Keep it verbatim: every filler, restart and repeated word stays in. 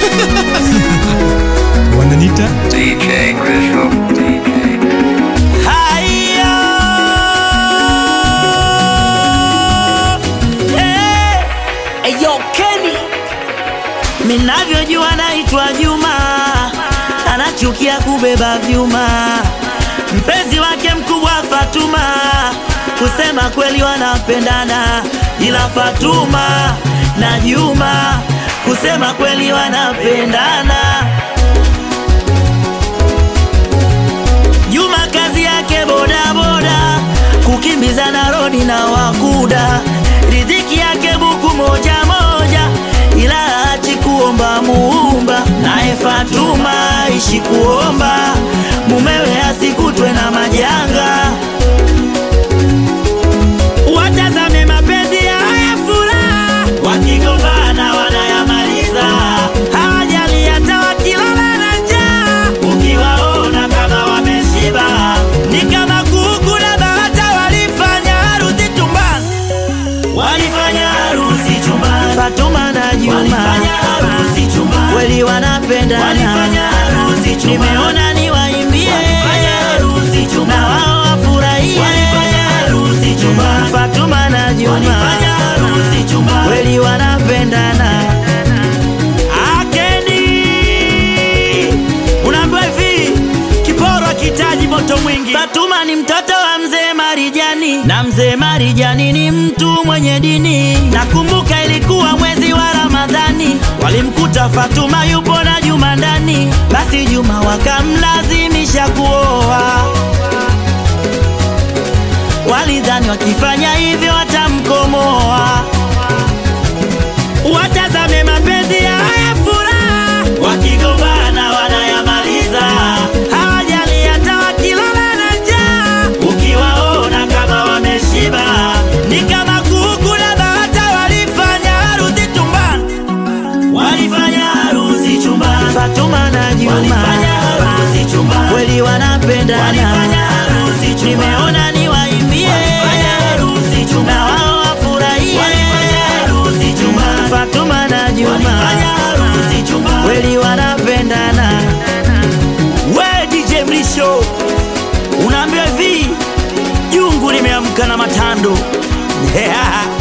Wananita D J Crystal. D J Haya, hey, hey, yo Kenny, minavyojua naitwa Juma, anachukia kubeba vyuma, mpenzi wake mkubwa Fatuma, kusema kweli wanapendana, ila Fatuma na Juma kusema kweli wanapendana. Juma kazi yake boda boda, kukimbiza na rodi na wakuda, riziki yake buku moja moja, ila hachi kuomba muumba. Nae Fatuma ishi kuomba, mumewe asikutwe na majanga. Watazame mapenzi ya haya furaha, wakigombana wanayamaliza, hawajali hata wakilala na njaa, ukiwaona kama wameshiba. Ni kama kuku na bata walifanya harusi chumbani, walifanya harusi chumbani. Fatuma na Juma walifanya harusi chumbani, kweli wanapendana, walifanya harusi chumbani. Nimeona niwaimbie, walifanya harusi chumbani, na wao wafurahie, walifanya harusi chumbani. Fatuma na Juma walifanya harusi chumbani, kweli wanapendana. Akeni unaambiwa hivi, kiporo kitaji moto mwingi. Fatuma ni mtoto wa mzee Marijani, na mzee Marijani ni mtu mwenye dini. Nakumbuka ilikuwa mwezi wa Ramadhani, walimkuta Fatuma yupo na Juma ndani, basi Juma wakamlazimisha kuoa. Walidhani wakifanya hivyo watamkomoa. Watazame mapenzi ya haya furaha, wakigombana wanayamaliza, hawajali hata wakilala na njaa, ukiwaona kama wameshiba. Ni kama kuku na bata walifanya harusi chumbani, walifanya harusi chumbani. Fatuma na Juma walifanya harusi chumbani, kweli wanapendana, walifanya harusi chumbani. Nimeona niwaimbie, walifanya harusi chumbani, na wao wafurahie, walifanya harusi chumbani. Fatuma na Juma walifanya harusi chumbani, kweli wanapendana. We D J Mrisho unaambia hivi, jungu limeamka na matando. Yeah.